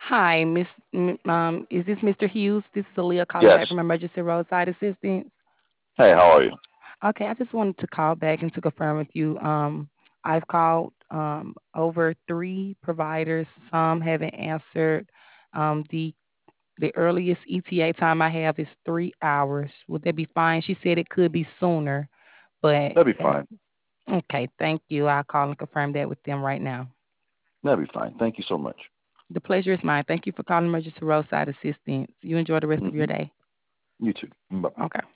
Hi, is this Mr. Hughes? This is Aaliyah calling Yes. back from Emergency Roadside Assistance. Hey, how are you? Okay, I just wanted to call back and to confirm with you. I've called over three providers. Some haven't answered. The earliest ETA time I have is 3 hours. Would that be fine? She said it could be sooner, but That'd be that's fine. okay. Thank you. I'll call and confirm that with them right now. That'd be fine. Thank you so much. The pleasure is mine. Thank you for calling Emergency Roadside Assistance. You enjoy the rest of your Hmm. day. You too. Bye bye. Okay.